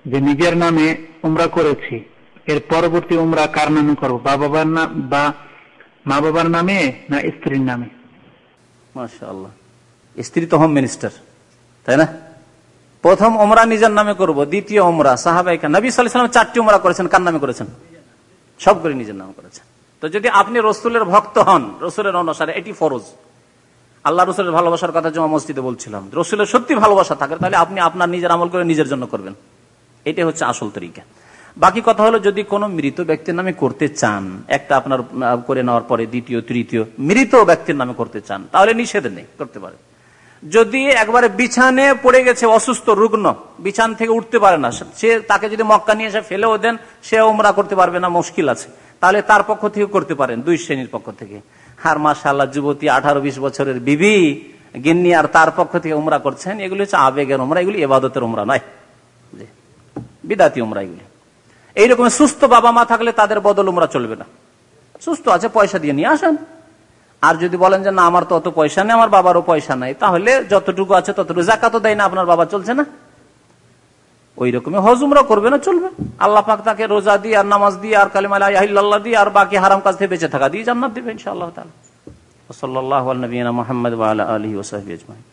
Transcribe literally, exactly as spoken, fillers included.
যে নিজের নামে উমরা করেছি, এর পরবর্তী উমরা কার নামে করবো? বা বাবার নাম বা মা বাবার নামে না স্ত্রীর নামে? মাশাআল্লাহ, স্ত্রী তো হোম মিনিস্টার, তাই না? প্রথম ওমরা নিজের নামে করব, দ্বিতীয় ওমরা সাহাবায়ে কেরাম, নবী সাল্লাল্লাহু আলাইহি ওয়াসাল্লাম চারটি ওমরা করেছেন, কার নামে করেছেন? সব করে নিজের নামে করেছেন। তো যদি আপনি রসুলের ভক্ত হন, রসুলের অনুসারে, এটি ফরজ। আল্লাহ রসুলের ভালোবাসার কথা জমা মসজিদে বলছিলাম, রসুলের সত্যি ভালোবাসা থাকে তাহলে আপনি আপনার নিজের আমল করে নিজের জন্য করবেন, এটাই হচ্ছে আসল তরিকা। বাকি কথা হলো, যদি কোনো মৃত ব্যক্তির নামে করতে চান, একটা আপনার করে নেওয়ার পরে দ্বিতীয় তৃতীয় মৃত ব্যক্তির নামে করতে চান, তাহলে নিষেধ নেই, করতে পারে। যদি একবারে বিছানে পড়ে গেছে, অসুস্থ রুগ্ন, বিছান থেকে উঠতে পারে না, সে তাকে যদি মক্কা নিয়ে এসে ফেলেও দেন, সে উমরা করতে পারবে না, মুশকিল আছে, তাহলে তার পক্ষ থেকে করতে পারেন, দুই শ্রেণীর পক্ষ থেকে। আর মাশাআল্লাহ, যুবতী আঠারো বিশ বছরের বিবি গিন্নি আর তার পক্ষ থেকে উমরা করছেন, এগুলি হচ্ছে আবেগের উমরা, এগুলি ইবাদতের উমরা নয়, বিদাতি উমরা এগুলি। এইরকম সুস্থ বাবা মা থাকলে তাদের বদল উমরা চলবে না, সুস্থ আছে পয়সা দিয়ে নিয়ে আসেন। আর যদি বলেন যে না আমার তো অত পয়সা নেই, আমার বাবারও পয়সা নাই, তাহলে যতটুকু আছে ততটুকু, যাকাতও দেয় না আপনার বাবা, চলছে না? ওই রকমই হজ উমরা করবে না, চলবে। আল্লাহ পাক তাকে রোজা দিয়ে আর নামাজ দিয়ে আর কালিমা লা ইলাহা ইল্লাল্লাহ দিয়ে আর বাকি হারাম কাজ থেকে বেঁচে থাকা দিয়ে জান্নাত দিবে ইনশাআল্লাহ তাআলা। সাল্লাল্লাহু আলা নবিয়িনা মুহাম্মদ ওয়া আলা আলিহি ওয়া সাহবিহি আজমাইন।